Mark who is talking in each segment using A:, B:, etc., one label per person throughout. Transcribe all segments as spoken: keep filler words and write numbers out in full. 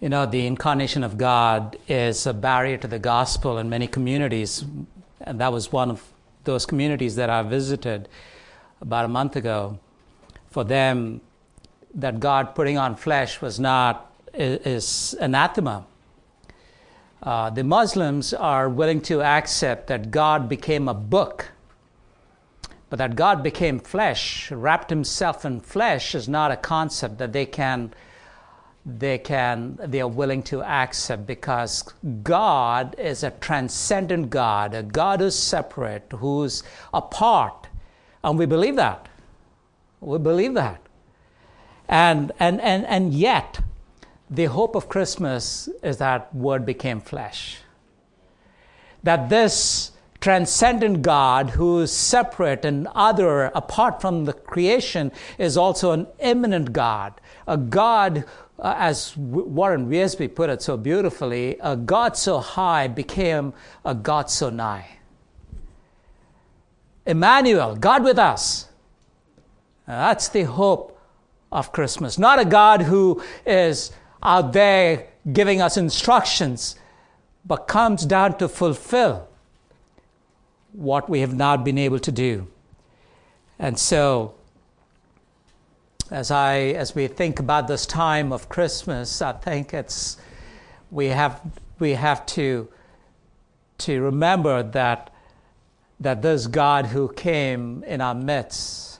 A: You know, the incarnation of God is a barrier to the gospel in many communities. And that was one of those communities that I visited about a month ago. For them, that God putting on flesh was not, is anathema. Uh, the Muslims are willing to accept that God became a book, but that God became flesh, wrapped himself in flesh, is not a concept that they can, they can, they are willing to accept, because God is a transcendent God, a God who's separate, who's apart, and we believe that. We believe that, and and and and yet, the hope of Christmas is that Word became flesh. That this transcendent God, who is separate and other, apart from the creation, is also an immanent God. A God, uh, as Warren Wiersbe put it so beautifully, a God so high became a God so nigh. Emmanuel, God with us. Now, that's the hope of Christmas. Not a God who is out there giving us instructions, but comes down to fulfill what we have not been able to do. And so, as I as we think about this time of Christmas, I think it's we have we have to to remember that that this God who came in our midst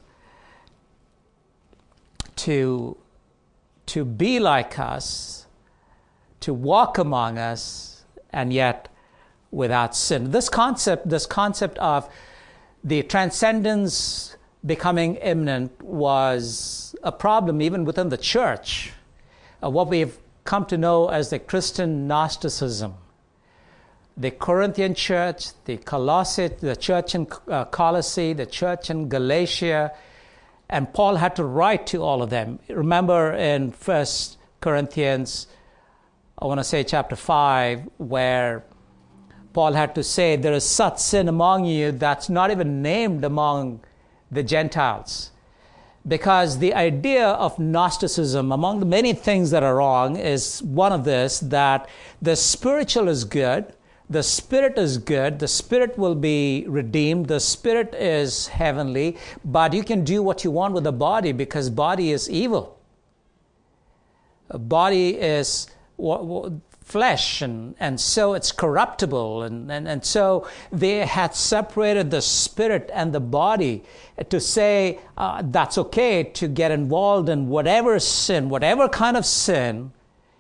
A: to to be like us, to walk among us, and yet without sin. This concept, this concept of the transcendence becoming immanent was a problem even within the church, uh, what we've come to know as the Christian Gnosticism. The Corinthian church, the Colossae, the church in uh, Colossae, the church in Galatia, and Paul had to write to all of them. Remember in First Corinthians, I want to say chapter five, where Paul had to say, there is such sin among you that's not even named among the Gentiles. Because the idea of Gnosticism, among the many things that are wrong, is one of this, that the spiritual is good, the spirit is good, the spirit will be redeemed, the spirit is heavenly, but you can do what you want with the body because body is evil. A body is flesh, and, and so it's corruptible. And, and, and so they had separated the spirit and the body to say uh, that's okay to get involved in whatever sin, whatever kind of sin,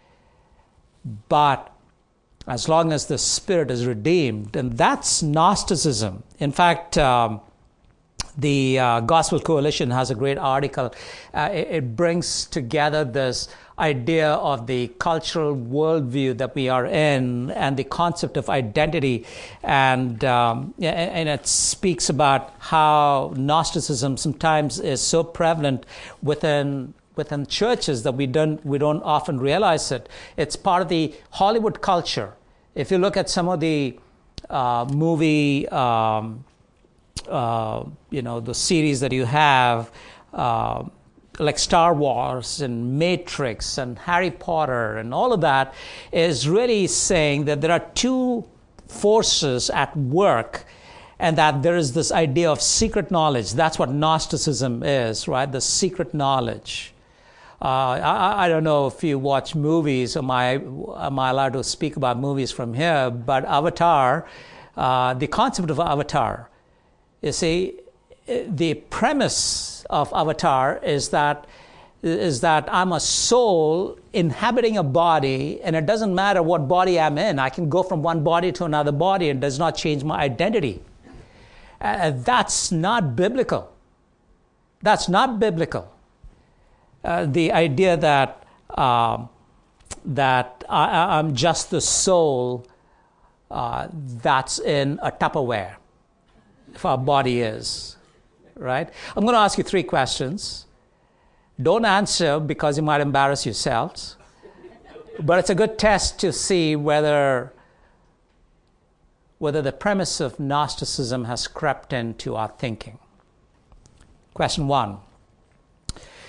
A: but as long as the spirit is redeemed. And that's Gnosticism. In fact, um, the uh, Gospel Coalition has a great article. Uh, it, it brings together this idea of the cultural worldview that we are in and the concept of identity. And, um, and it speaks about how Gnosticism sometimes is so prevalent within within churches that we don't we don't often realize it. It's part of the Hollywood culture. If you look at some of the uh, movie, um, uh, you know, the series that you have, uh, like Star Wars and Matrix and Harry Potter and all of that, is really saying that there are two forces at work, and that there is this idea of secret knowledge. That's what Gnosticism is, right? The secret knowledge. Uh, I, I don't know if you watch movies. Am I, am I allowed to speak about movies from here? But Avatar, uh, the concept of Avatar, you see, the premise of Avatar is that is that I'm a soul inhabiting a body, and it doesn't matter what body I'm in. I can go from one body to another body, and it does not change my identity. Uh, that's not biblical. That's not biblical. Uh, the idea that uh, that I, I'm just the soul uh, that's in a Tupperware, if our body is, right? I'm going to ask you three questions. Don't answer because you might embarrass yourselves, but it's a good test to see whether whether the premise of Gnosticism has crept into our thinking. Question one.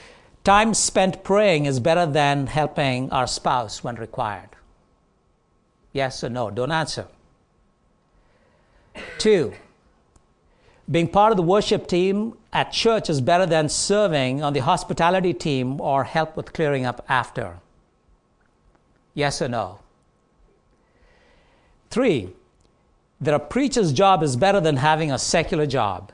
A: Time spent praying is better than helping our spouse when required. Yes or no? Don't answer. Two, being part of the worship team at church is better than serving on the hospitality team or help with clearing up after. Yes or no? Three, that a preacher's job is better than having a secular job.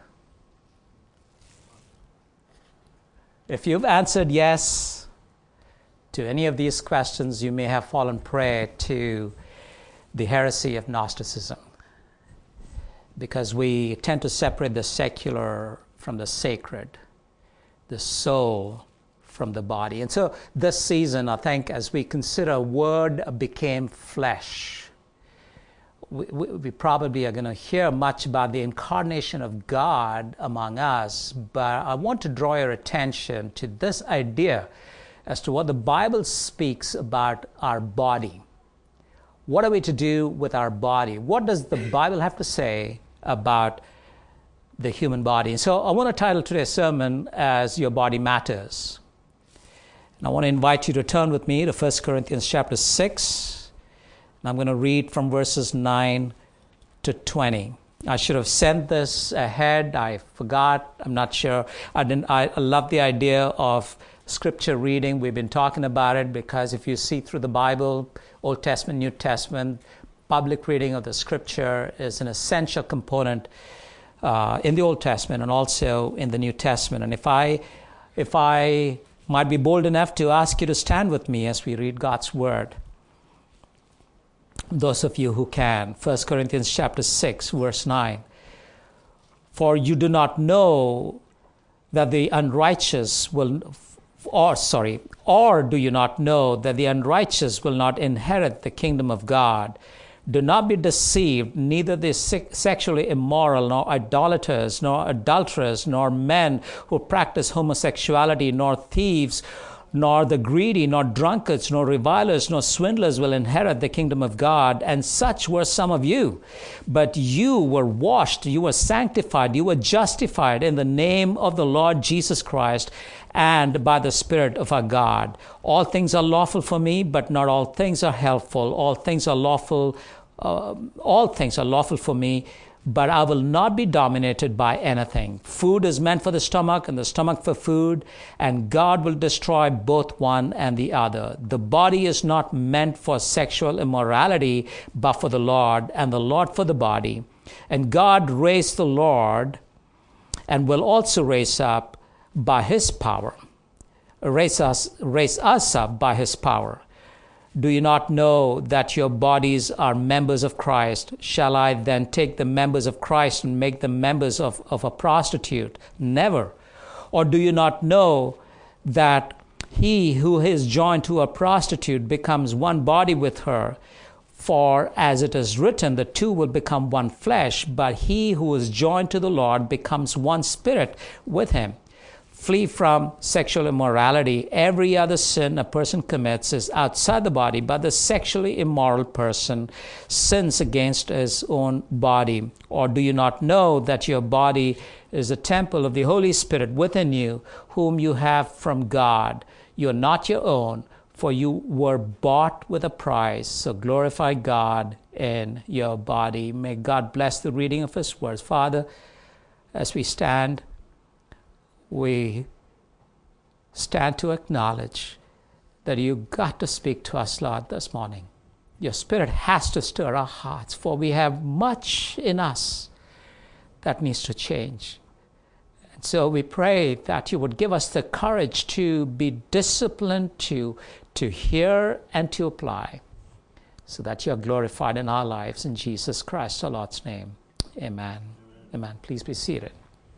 A: If you've answered yes to any of these questions, you may have fallen prey to the heresy of Gnosticism, because we tend to separate the secular from the sacred, the soul from the body. And so this season, I think, as we consider Word became flesh, we, we, we probably are going to hear much about the incarnation of God among us, but I want to draw your attention to this idea as to what the Bible speaks about our body. What are we to do with our body? What does the Bible have to say about the human body? And so I want to title today's sermon as Your Body Matters. And I want to invite you to turn with me to First Corinthians chapter six. And I'm going to read from verses nine to twenty. I should have sent this ahead. I forgot. I'm not sure. I didn't. I love the idea of scripture reading. We've been talking about it because if you see through the Bible, Old Testament, New Testament, public reading of the scripture is an essential component uh, in the Old Testament and also in the New Testament. And if I, if I might be bold enough to ask you to stand with me as we read God's word, those of you who can, First Corinthians chapter six, verse nine. For you do not know that the unrighteous will, or sorry, or do you not know that the unrighteous will not inherit the kingdom of God? Do not be deceived, neither the sexually immoral, nor idolaters, nor adulterers, nor men who practice homosexuality, nor thieves, nor the greedy, nor drunkards, nor revilers, nor swindlers will inherit the kingdom of God. And such were some of you. But you were washed, you were sanctified, you were justified in the name of the Lord Jesus Christ and by the Spirit of our God. All things are lawful for me, but not all things are helpful. All things are lawful, uh, all things are lawful for me, but I will not be dominated by anything. Food is meant for the stomach and the stomach for food, and God will destroy both one and the other. The body is not meant for sexual immorality, but for the Lord, and the Lord for the body. And God raised the Lord and will also raise up by his power, raise us, raise us up by his power. Do you not know that your bodies are members of Christ? Shall I then take the members of Christ and make them members of, of a prostitute? Never. Or do you not know that he who is joined to a prostitute becomes one body with her? For as it is written, the two will become one flesh, but he who is joined to the Lord becomes one spirit with him. Flee from sexual immorality. Every other sin a person commits is outside the body, but the sexually immoral person sins against his own body. Or do you not know that your body is a temple of the Holy Spirit within you, whom you have from God? You are not your own, for you were bought with a price. So glorify God in your body. May God bless the reading of his words. Father, as we stand, we stand to acknowledge that you got to speak to us, Lord, this morning. Your Spirit has to stir our hearts, for we have much in us that needs to change. And so we pray that you would give us the courage to be disciplined, to, to hear and to apply, so that you are glorified in our lives. In Jesus Christ, our Lord's name, amen. Amen. Please be seated.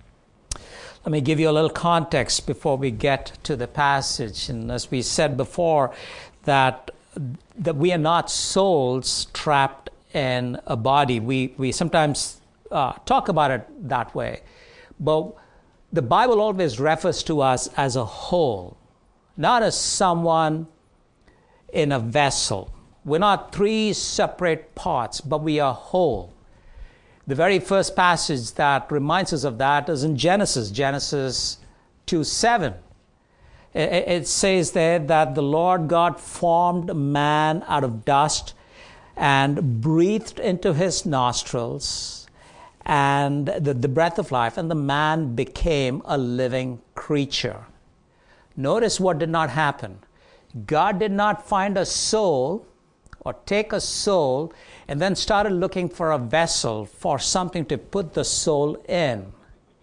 A: Let me give you a little context before we get to the passage. And as we said before, that, that we are not souls trapped in a body. We, we sometimes uh, talk about it that way. But the Bible always refers to us as a whole, not as someone in a vessel. We're not three separate parts, but we are whole. The very first passage that reminds us of that is in Genesis, Genesis two seven. It says there that the Lord God formed man out of dust and breathed into his nostrils and the, the breath of life, and the man became a living creature. Notice what did not happen. God did not find a soul or take a soul and then started looking for a vessel for something to put the soul in.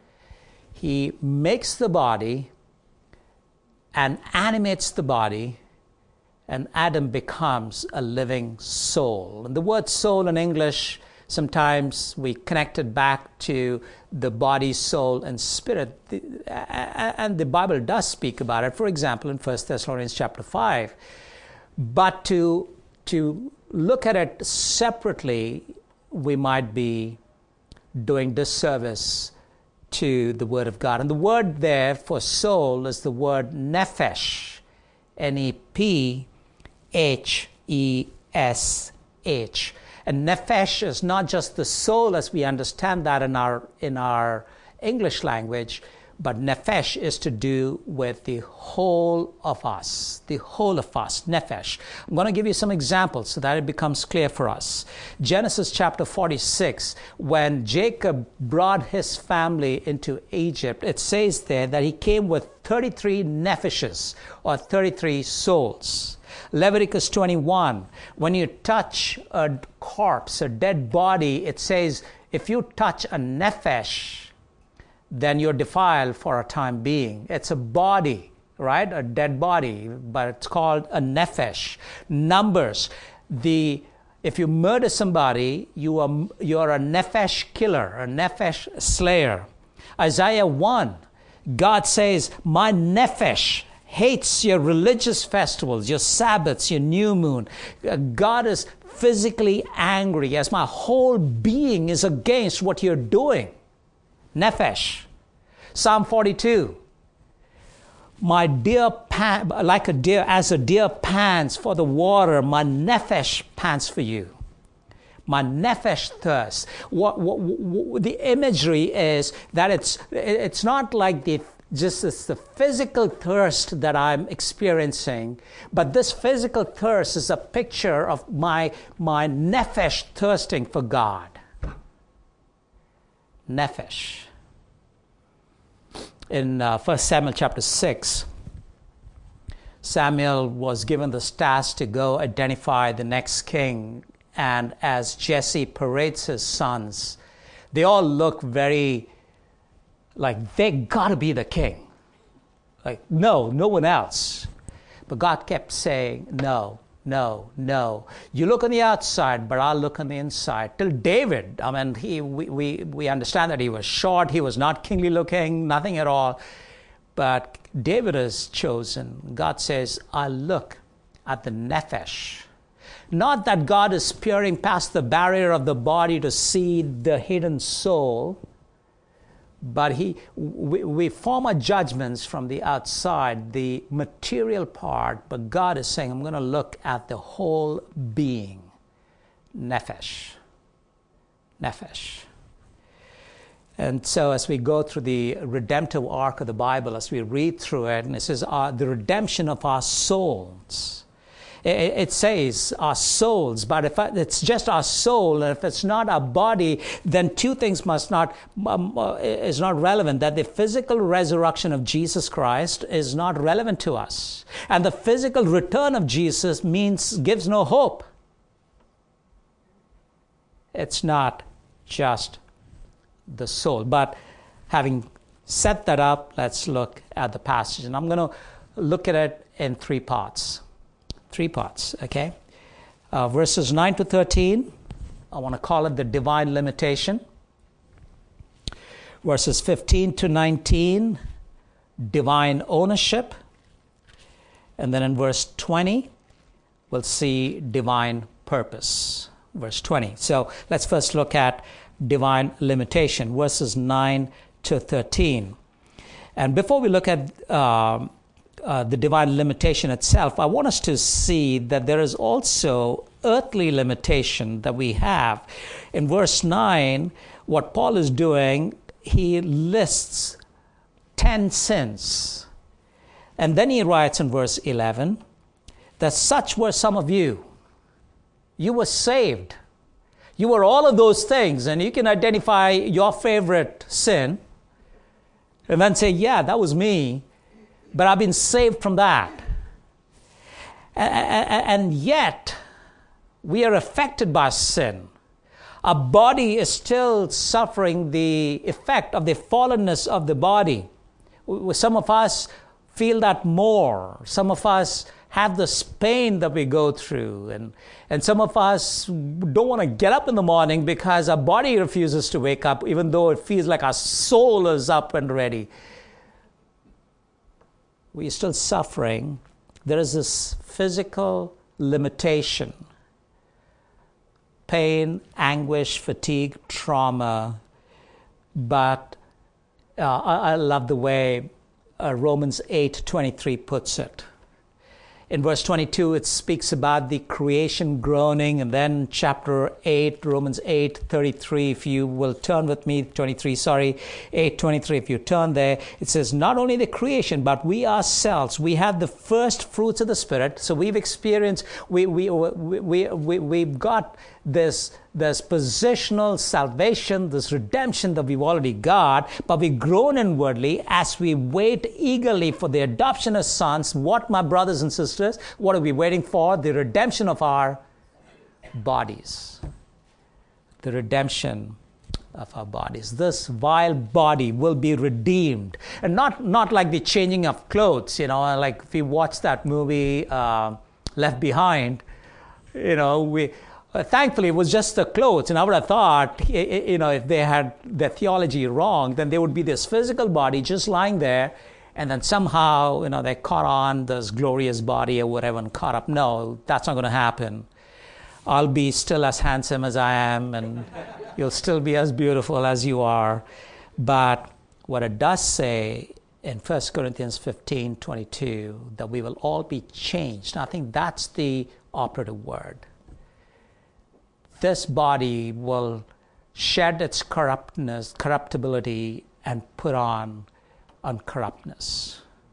A: He makes the body and animates the body, and Adam becomes a living soul. And the word soul in English, sometimes we connect it back to the body, soul, and spirit. And the Bible does speak about it, for example, in First Thessalonians chapter five. But to, to look at it separately, we might be doing disservice to the Word of God. And the word there for soul is the word nephesh, N E P H E S H. And nephesh is not just the soul as we understand that in our in our English language, but nephesh is to do with the whole of us, the whole of us, nephesh. I'm going to give you some examples so that it becomes clear for us. Genesis chapter forty-six, when Jacob brought his family into Egypt, it says there that he came with thirty-three nepheshes, or thirty-three souls. Leviticus twenty-one, when you touch a corpse, a dead body, it says if you touch a nephesh, then you're defiled for a time being. It's a body, right? A dead body, but it's called a nephesh. Numbers, the if you murder somebody, you are you're a nephesh killer, a nephesh slayer. Isaiah one, God says, my nephesh hates your religious festivals, your Sabbaths, your new moon. God is physically angry as my whole being is against what you're doing. Nephesh. Psalm forty-two. My deer, pan, like a deer, as a deer pants for the water, my nephesh pants for you. My nephesh thirsts. What, what, what, the imagery is that it's it's not like the just it's the physical thirst that I'm experiencing, but this physical thirst is a picture of my my nephesh thirsting for God. Nephesh. In uh, First Samuel chapter six, Samuel was given this task to go identify the next king. And as Jesse parades his sons, they all look very like they got to be the king. Like, no, no one else. But God kept saying, no. No, no. You look on the outside, but I'll look on the inside. Till David, I mean, he, we, we, we understand that he was short, he was not kingly looking, nothing at all. But David is chosen. God says, I look at the nephesh. Not that God is peering past the barrier of the body to see the hidden soul, but he, we, we form our judgments from the outside, the material part, but God is saying, I'm going to look at the whole being. Nephesh. Nephesh. And so as we go through the redemptive arc of the Bible, as we read through it, and it says uh, the redemption of our souls. It says our souls, but if it's just our soul, and if it's not our body, then two things must not um, uh, is not relevant. That the physical resurrection of Jesus Christ is not relevant to us, and the physical return of Jesus means gives no hope. It's not just the soul. But having set that up, let's look at the passage, and I'm going to look at it in three parts. Three parts, okay? Uh, verses nine to thirteen, I want to call it the divine limitation. Verses fifteen to nineteen, divine ownership. And then in verse twenty, we'll see divine purpose. Verse twenty. So let's first look at divine limitation, verses nine to thirteen. And before we look at uh, Uh, the divine limitation itself, I want us to see that there is also earthly limitation that we have. In verse nine, what Paul is doing, he lists ten sins And then he writes in verse eleven that such were some of you. You were saved. You were all of those things, and you can identify your favorite sin and then say, yeah, that was me, but I've been saved from that. And yet, we are affected by sin. Our body is still suffering the effect of the fallenness of the body. Some of us feel that more. Some of us have this pain that we go through. And, and some of us don't want to get up in the morning because our body refuses to wake up, even though it feels like our soul is up and ready. We're still suffering. There is this physical limitation. Pain, anguish, fatigue, trauma. But uh, I, I love the way uh, Romans eight twenty-three puts it. In verse twenty-two, it speaks about the creation groaning, and then chapter eight, Romans eight thirty-three, if you will turn with me, twenty-three, sorry, eight twenty-three, if you turn there, it says, not only the creation, but we ourselves, we have the first fruits of the Spirit. So we've experienced, we, we, we, we, we, we've got this, this positional salvation, this redemption that we've already got, but we groan inwardly as we wait eagerly for the adoption as sons. What, my brothers and sisters, what are we waiting for? The redemption of our bodies. The redemption of our bodies. This vile body will be redeemed. And not, not like the changing of clothes, you know, like if you watch that movie, uh, Left Behind, you know, we... Uh, thankfully, it was just the clothes. And I would have thought, you know, if they had their theology wrong, then there would be this physical body just lying there. And then somehow, you know, they caught on this glorious body or whatever and caught up. No, that's not going to happen. I'll be still as handsome as I am, and you'll still be as beautiful as you are. But what it does say in First Corinthians fifteen twenty-two, that we will all be changed. I think that's the operative word. This body will shed its corruptness, corruptibility, and put on uncorruptness.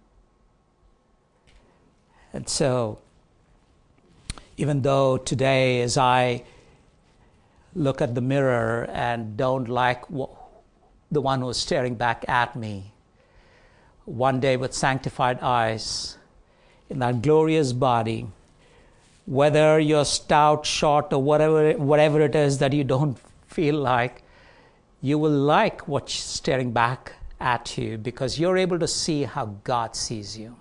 A: And so, even though today, as I look at the mirror and don't like the one who's staring back at me, one day with sanctified eyes, in that glorious body, whether you're stout, short, or whatever, whatever it is that you don't feel like, you will like what's staring back at you because you're able to see how God sees you.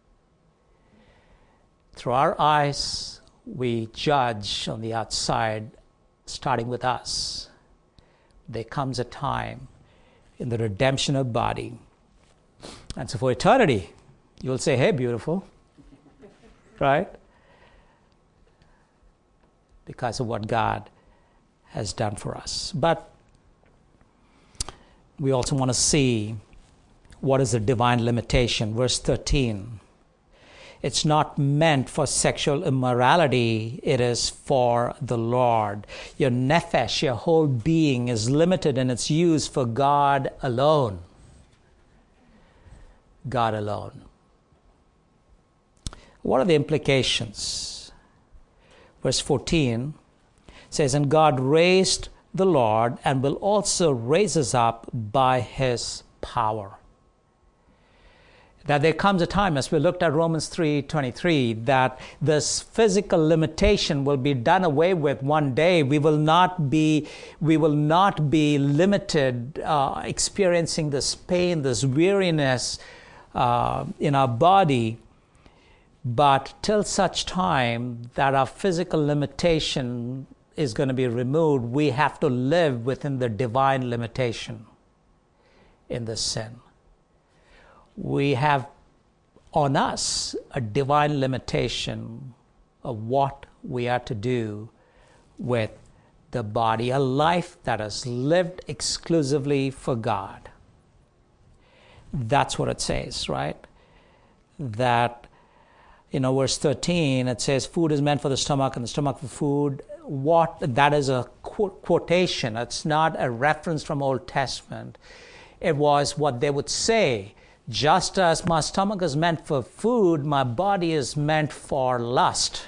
A: Through our eyes, we judge on the outside, starting with us. There comes a time in the redemption of body. And so for eternity, you'll say, hey, beautiful, right? Because of what God has done for us. But we also want to see what is the divine limitation. Verse thirteen. It's not meant for sexual immorality. It is for the Lord. Your nephesh, your whole being, is limited in its use for God alone. God alone. What are the implications? Verse fourteen says, and God raised the Lord and will also raise us up by his power. That there comes a time, as we looked at Romans three twenty-three, that this physical limitation will be done away with one day. We will not be, we will not be limited, uh, experiencing this pain, this weariness uh, in our body. But till such time that our physical limitation is going to be removed, we have to live within the divine limitation in this sin. We have on us a divine limitation of what we are to do with the body, a life that is lived exclusively for God. That's what it says, right? That you know, verse thirteen, it says, food is meant for the stomach and the stomach for food. What? That is a quotation. It's not a reference from Old Testament. It was what they would say Just as my stomach is meant for food, my body is meant for lust.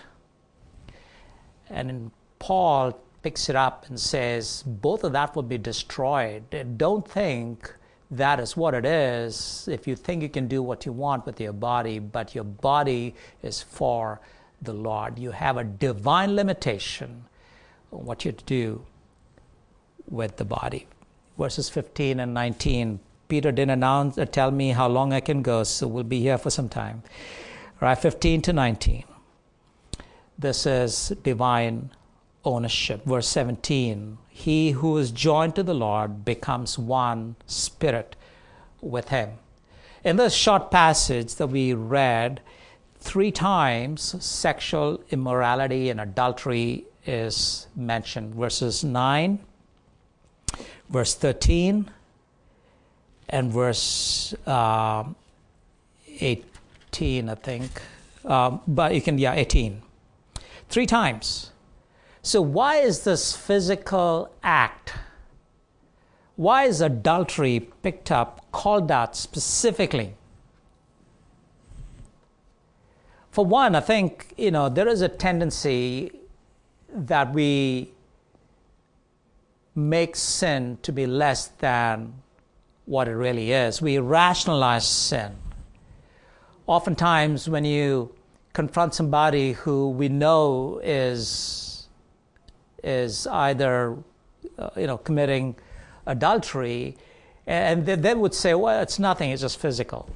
A: And Paul picks it up and says, both of that will be destroyed. Don't think that is what it is if you think you can do what you want with your body, but your body is for the Lord. You have a divine limitation on what you do with the body. Verses fifteen and nineteen, Peter didn't announce or tell me how long I can go, so we'll be here for some time. All right, fifteen to nineteen. This is divine ownership. Verse seventeen, he who is joined to the Lord becomes one spirit with him. In this short passage that we read, three times sexual immorality and adultery is mentioned. Verses nine, verse thirteen, and verse uh, eighteen, I think. Um, but you can, yeah, eighteen. Three times. So why is this physical act, why is adultery picked up, called out specifically? For one, I think, you know, there is a tendency that we make sin to be less than what it really is. We rationalize sin. Oftentimes when you confront somebody who we know is is either uh, you know committing adultery, and they, they would say, well, it's nothing, it's just physical.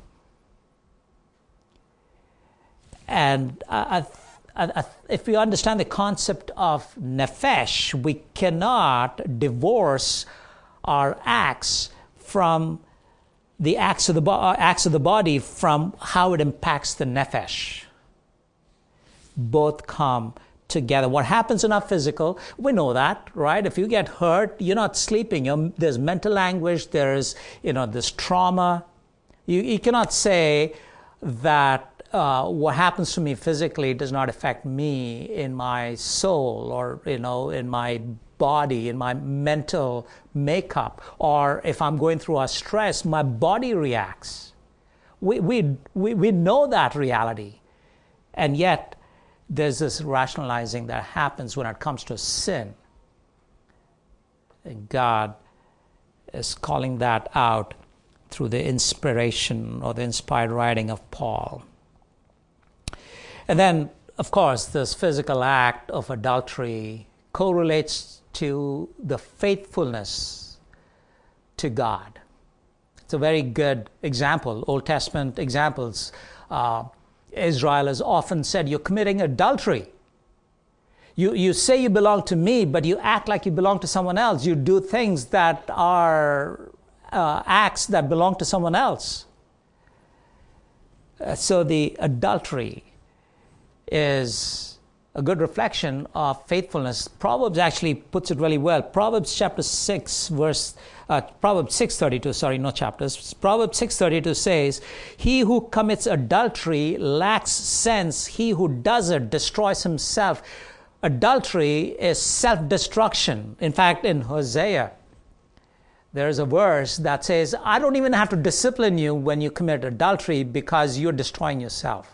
A: And I, I, I, if we understand the concept of nephesh, we cannot divorce our acts from the acts of the, bo- acts of the body from how it impacts the nephesh. Both come together. What happens in our physical, we know that, right? If you get hurt, you're not sleeping. You're, there's mental anguish. There's, you know, this trauma. You, you cannot say that uh, what happens to me physically does not affect me in my soul, or, you know, in my body, in my mental makeup, or if I'm going through a stress, my body reacts. We we we, we know that reality, and yet there's this rationalizing that happens when it comes to sin. And God is calling that out through the inspiration or the inspired writing of Paul. And then, of course, this physical act of adultery correlates to the faithfulness to God. It's a very good example, Old Testament examples. Uh, Israel has often said, you're committing adultery. You, you say you belong to me, but you act like you belong to someone else. You do things that are uh, acts that belong to someone else. Uh, so the adultery is a good reflection of faithfulness. Proverbs actually puts it really well. Proverbs chapter six, verse uh, Proverbs six thirty-two. Sorry, no chapters. Proverbs six thirty-two says, "He who commits adultery lacks sense. He who does it destroys himself." Adultery is self-destruction. In fact, in Hosea, there is a verse that says, "I don't even have to discipline you when you commit adultery because you're destroying yourself."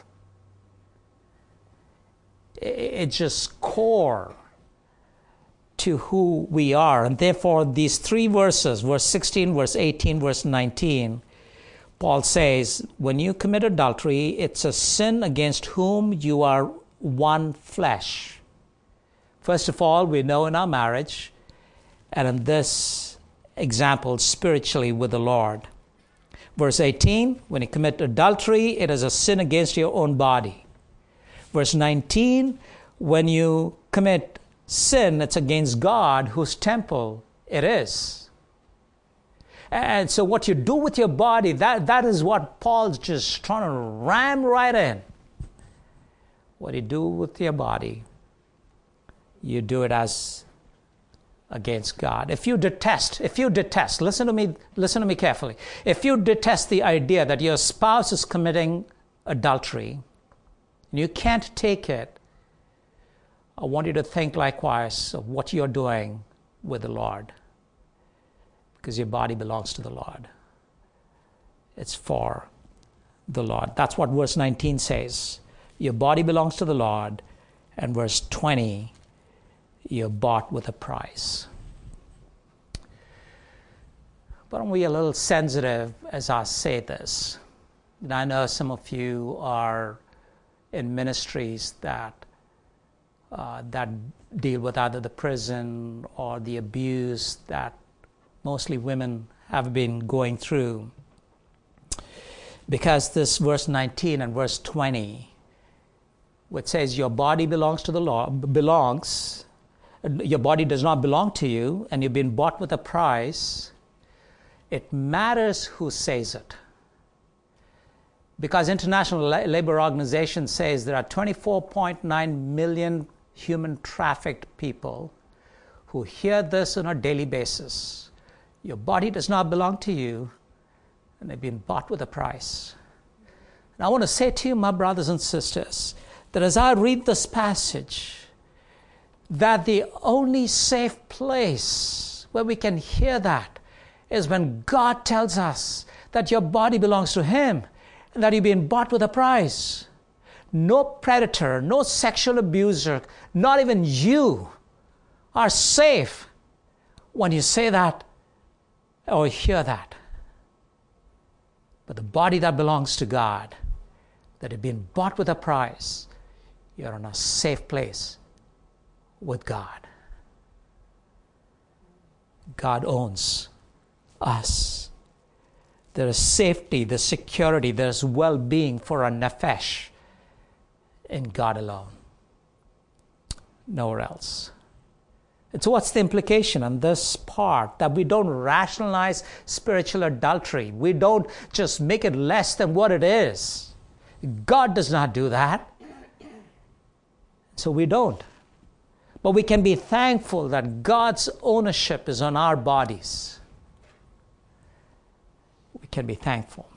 A: It's just core to who we are. And therefore, these three verses, verse sixteen, verse eighteen, verse nineteen, Paul says, when you commit adultery, it's a sin against whom you are one flesh. First of all, we know in our marriage, and in this example, spiritually with the Lord. Verse eighteen, when you commit adultery, it is a sin against your own body. Verse nineteen, when you commit sin, it's against God, whose temple it is. And so what you do with your body, that, that is what Paul's just trying to ram right in. What you do with your body, you do it as against God. If you detest, if you detest, listen to me, listen to me carefully. If you detest the idea that your spouse is committing adultery, and you can't take it, I want you to think likewise of what you're doing with the Lord. Because your body belongs to the Lord. It's for the Lord. That's what verse nineteen says. Your body belongs to the Lord. And verse twenty, you're bought with a price. But aren't we a little sensitive as I say this? And I know some of you are in ministries that uh, that deal with either the prison or the abuse that mostly women have been going through. Because this verse nineteen and verse twenty, which says your body belongs to the Lord, belongs, your body does not belong to you, and you've been bought with a price, it matters who says it. Because International Labor Organization says there are twenty-four point nine million human trafficked people who hear this on a daily basis. Your body does not belong to you, and they've been bought with a price. And I want to say to you, my brothers and sisters, that as I read this passage, that the only safe place where we can hear that is when God tells us that your body belongs to Him and that you've been bought with a price. No predator, no sexual abuser, not even you are safe when you say that or hear that. But the body that belongs to God, that has been bought with a price, you're in a safe place with God. God owns us. There is safety, there's security, there's well-being for our nefesh in God alone. Nowhere else. And so what's the implication on this part? That we don't rationalize spiritual adultery. We don't just make it less than what it is. God does not do that. So we don't. But we can be thankful that God's ownership is on our bodies. We can be thankful.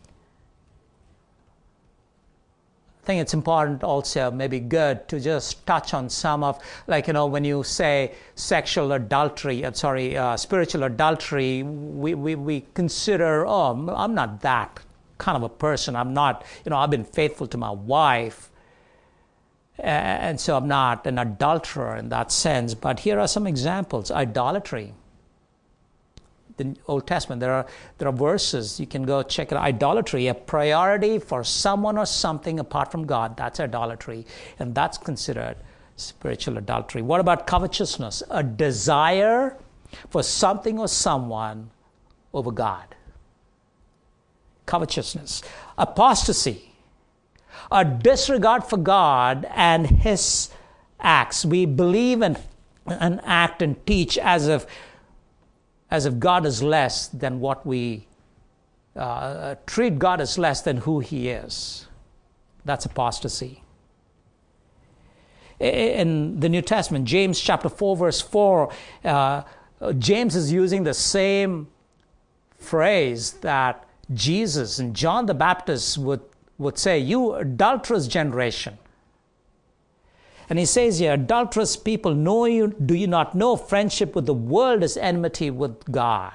A: I think it's important also, maybe good, to just touch on some of, like, you know, when you say sexual adultery, uh, sorry, uh, spiritual adultery, we, we, we consider, oh, I'm not that kind of a person. I'm not, you know, I've been faithful to my wife. And so I'm not an adulterer in that sense. But here are some examples. Idolatry. The Old Testament, there are there are verses, you can go check it out. Idolatry, a priority for someone or something apart from God, that's idolatry. And that's considered spiritual adultery. What about covetousness? A desire for something or someone over God. Covetousness. Apostasy. A disregard for God and His acts. We believe and, and act and teach as if as if God is less than what we uh, treat God as less than who He is. That's apostasy. In the New Testament, James chapter four, verse four, uh, James is using the same phrase that Jesus and John the Baptist would would say, you adulterous generation. And he says here, adulterous people, know you, do you not know friendship with the world is enmity with God?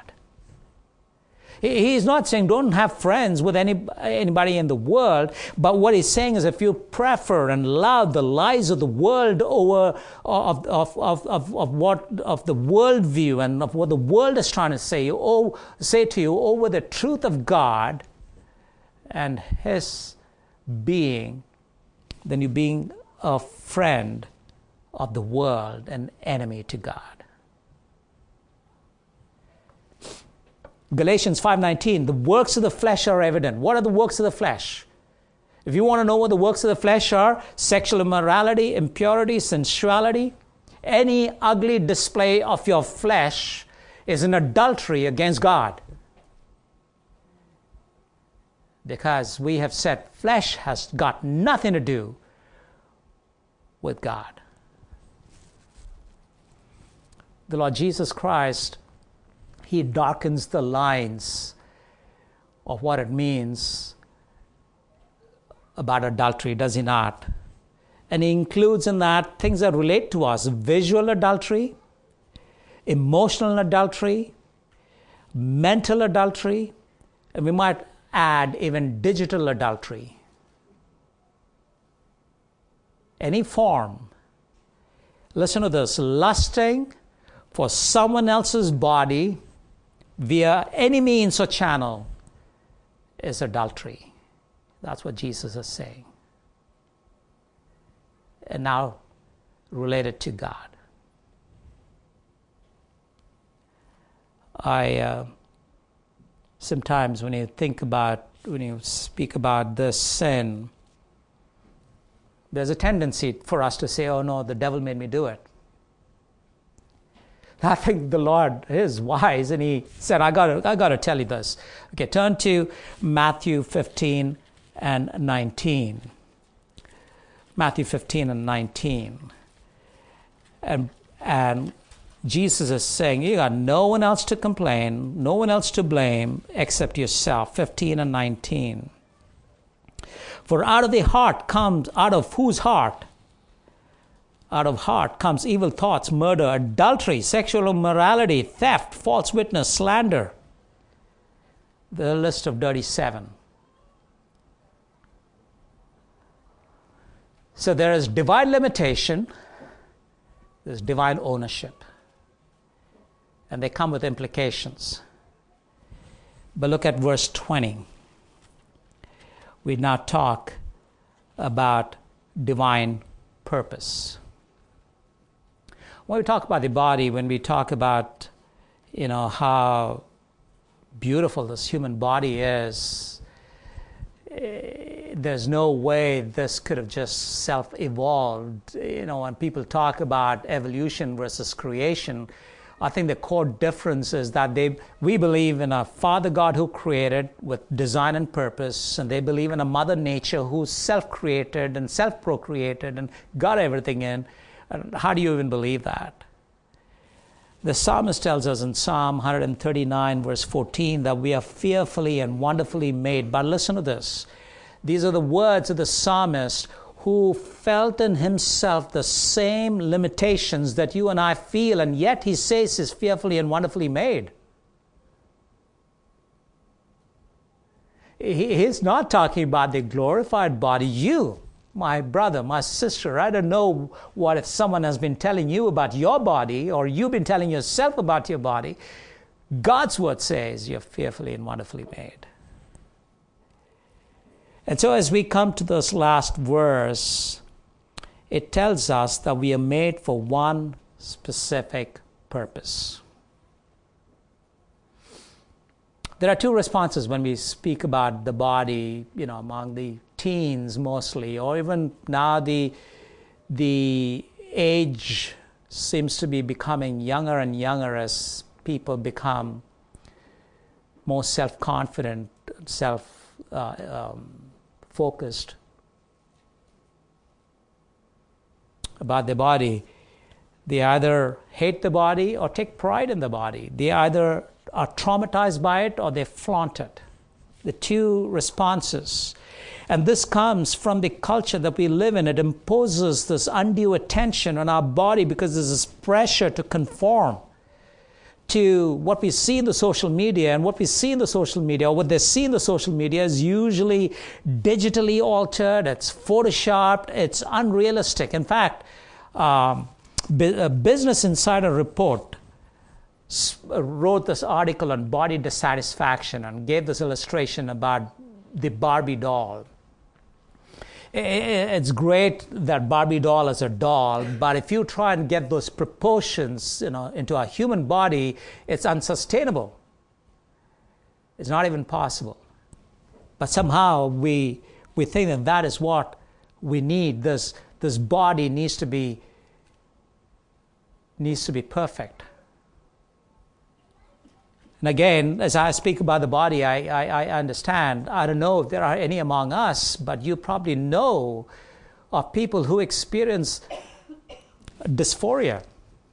A: He's not saying don't have friends with any anybody in the world, but what he's saying is if you prefer and love the lies of the world over of, of, of, of, of what of the worldview and of what the world is trying to say, oh, say to you over the truth of God and His being, then you're being a friend of the world and enemy to God. Galatians five nineteen, the works of the flesh are evident. What are the works of the flesh? If you want to know what the works of the flesh are, sexual immorality, impurity, sensuality, any ugly display of your flesh is an adultery against God. Because we have said flesh has got nothing to do with God. The Lord Jesus Christ, He darkens the lines of what it means about adultery, does He not? And He includes in that things that relate to us: visual adultery, emotional adultery, mental adultery, and we might add even digital adultery. Any form. Listen to this. Lusting for someone else's body via any means or channel is adultery. That's what Jesus is saying. And now related to God. I uh, sometimes when you think about, when you speak about this sin, there's a tendency for us to say, oh no, the devil made me do it. I think the Lord is wise, and he said, I got I got to tell you this. Okay, turn to Matthew fifteen and nineteen. Matthew fifteen and nineteen. And, and Jesus is saying, you got no one else to complain, no one else to blame except yourself. fifteen and nineteen. For out of the heart comes, out of whose heart? Out of heart comes evil thoughts, murder, adultery, sexual immorality, theft, false witness, slander. The list of dirty seven. So there is divine limitation, there's divine ownership. And they come with implications. But look at verse twenty. We now talk about divine purpose. When we talk about the body, when we talk about, you know, how beautiful this human body is, there's no way this could have just self-evolved. You know, when people talk about evolution versus creation, I think the core difference is that they we believe in a Father God who created with design and purpose, and they believe in a Mother Nature who's self-created and self-procreated and got everything in. And how do you even believe that? The psalmist tells us in Psalm one thirty-nine, verse fourteen, that we are fearfully and wonderfully made. But listen to this. These are the words of the psalmist who felt in himself the same limitations that you and I feel, and yet he says he's fearfully and wonderfully made. He, he's not talking about the glorified body. You, my brother, my sister, I don't know what if someone has been telling you about your body, or you've been telling yourself about your body. God's word says you're fearfully and wonderfully made. And so as we come to this last verse, it tells us that we are made for one specific purpose. There are two responses when we speak about the body, you know, among the teens mostly, or even now the, the age seems to be becoming younger and younger as people become more self-confident, self uh, um, focused about their body. They either hate the body or take pride in the body. They either are traumatized by it or they flaunt it. The two responses. And this comes from the culture that we live in. It imposes this undue attention on our body because there's this pressure to conform to what we see in the social media, and what we see in the social media, or what they see in the social media, is usually digitally altered, it's photoshopped, it's unrealistic. In fact, um, Business Insider report wrote this article on body dissatisfaction and gave this illustration about the Barbie doll. It's great that Barbie doll is a doll, but if you try and get those proportions, you know, into a human body, it's unsustainable. It's not even possible. But somehow we we think that that is what we need. This this body needs to be needs to be perfect. And again, as I speak about the body, I, I, I understand. I don't know if there are any among us, but you probably know of people who experience dysphoria.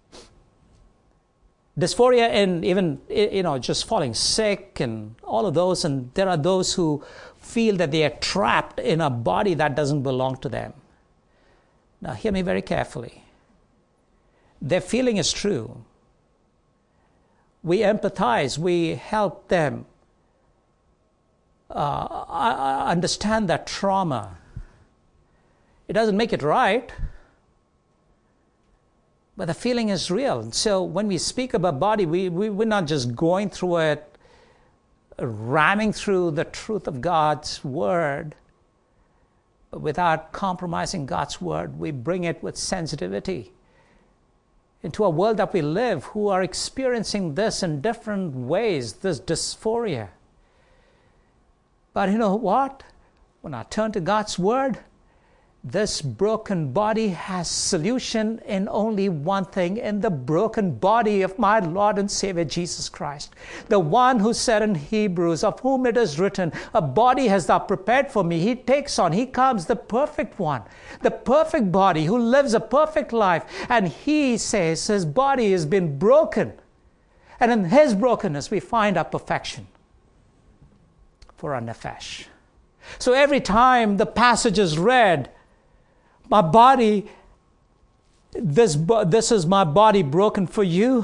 A: Dysphoria and even, you know, just falling sick and all of those. And there are those who feel that they are trapped in a body that doesn't belong to them. Now, hear me very carefully. Their feeling is true. We empathize, we help them uh, I, I understand that trauma. It doesn't make it right, but the feeling is real. So when we speak about body, we, we, we're not just going through it, ramming through the truth of God's word without compromising God's word. We bring it with sensitivity into a world that we live, who are experiencing this in different ways, this dysphoria. But you know what? When I turn to God's word, this broken body has solution in only one thing, in the broken body of my Lord and Savior Jesus Christ. The one who said in Hebrews, of whom it is written, a body hast thou prepared for me. He takes on, he comes, the perfect one, the perfect body who lives a perfect life. And he says his body has been broken. And in his brokenness we find our perfection for our nephesh. So every time the passage is read, my body, this, this is my body broken for you,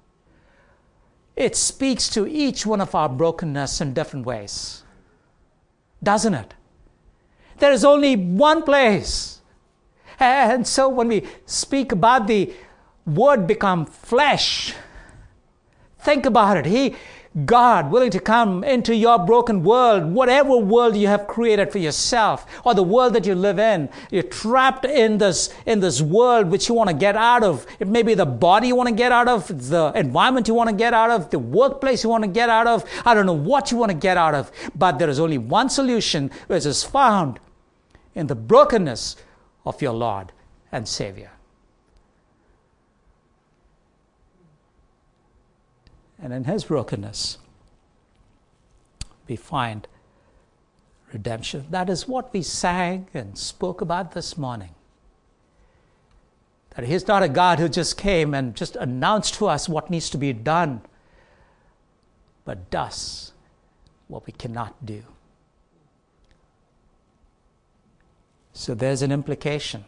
A: it speaks to each one of our brokenness in different ways. Doesn't it? There is only one place. And so when we speak about the word become flesh, think about it. He, God willing to come into your broken world, whatever world you have created for yourself, or the world that you live in. You're trapped in this, in this world which you want to get out of. It may be the body you want to get out of, the environment you want to get out of, the workplace you want to get out of. I don't know what you want to get out of, but there is only one solution, which is found in the brokenness of your Lord and Savior. And in his brokenness, we find redemption. That is what we sang and spoke about this morning. That he's not a God who just came and just announced to us what needs to be done, but does what we cannot do. So there's an implication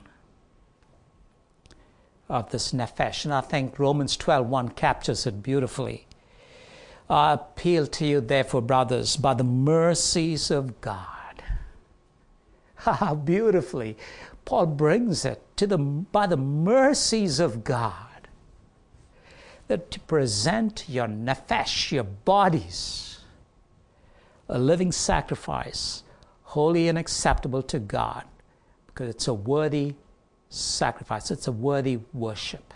A: of this nephesh, and I think Romans twelve one captures it beautifully. I appeal to you, therefore, brothers, by the mercies of God. How beautifully Paul brings it to the by the mercies of God, that to present your nephesh, your bodies, a living sacrifice, holy and acceptable to God, because it's a worthy sacrifice, it's a worthy worship.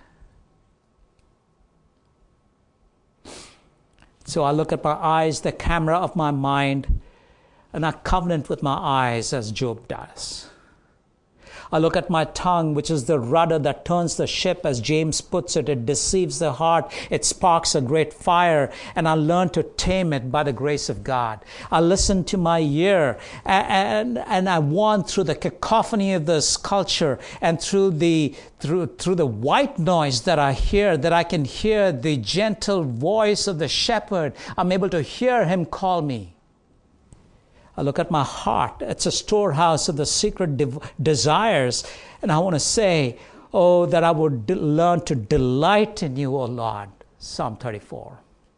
A: So I look at my eyes, the camera of my mind, and I covenant with my eyes as Job does. I look at my tongue, which is the rudder that turns the ship, as James puts it. It deceives the heart. It sparks a great fire, and I learn to tame it by the grace of God. I listen to my ear, and, and, and I want, through the cacophony of this culture and through the through through the white noise that I hear, that I can hear the gentle voice of the shepherd. I'm able to hear him call me. I look at my heart. It's a storehouse of the secret de- desires. And I want to say, oh, that I would de- learn to delight in you, O Lord. Psalm thirty-four.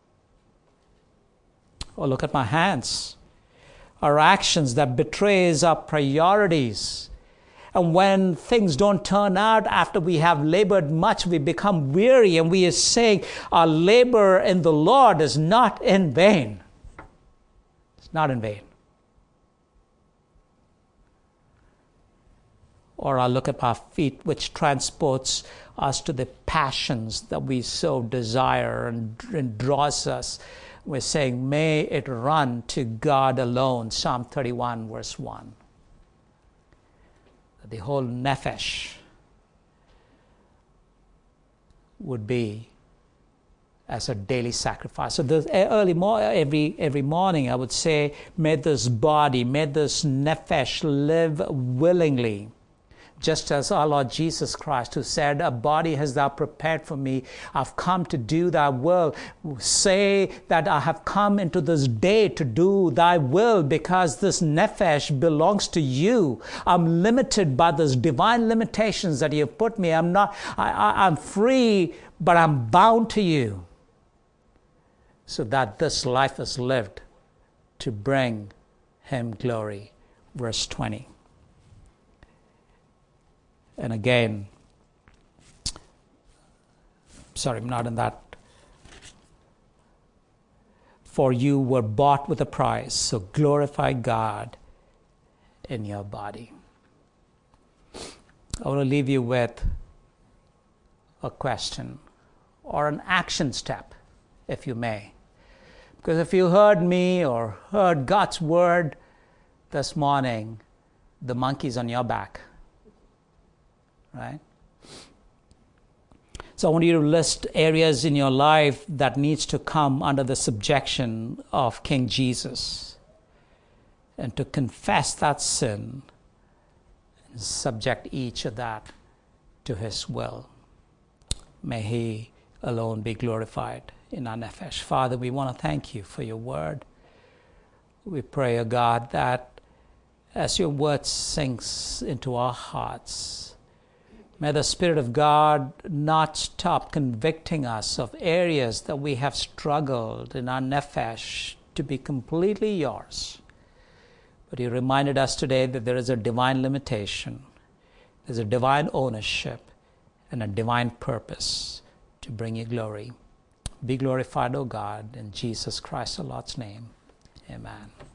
A: Or look at my hands. Our actions that betrays our priorities. And when things don't turn out after we have labored much, we become weary, and we are saying our labor in the Lord is not in vain. It's not in vain. Or I look at our feet, which transports us to the passions that we so desire and, and draws us. We're saying, may it run to God alone. Psalm thirty-one, verse one. The whole nephesh would be as a daily sacrifice. So the early mo- every every morning I would say, may this body, may this nephesh live willingly. Just as our Lord Jesus Christ, who said, a body hast thou prepared for me, I've come to do thy will. Say that I have come into this day to do thy will, because this nephesh belongs to you. I'm limited by those divine limitations that you have put me. I'm not, I, I, I'm free, but I'm bound to you. So that this life is lived to bring him glory. Verse twenty. And again, sorry, I'm not in that. For you were bought with a price, so glorify God in your body. I want to leave you with a question or an action step, if you may. Because if you heard me or heard God's word this morning, the monkey's on your back, right? So I want you to list areas in your life that needs to come under the subjection of King Jesus, and to confess that sin and subject each of that to his will. May he alone be glorified in our nefesh. Father, we want to thank you for your word. We pray, O God, that as your word sinks into our hearts, may the Spirit of God not stop convicting us of areas that we have struggled in our nefesh to be completely yours. But he reminded us today that there is a divine limitation, there's a divine ownership, and a divine purpose to bring you glory. Be glorified, O God, in Jesus Christ, the Lord's name. Amen.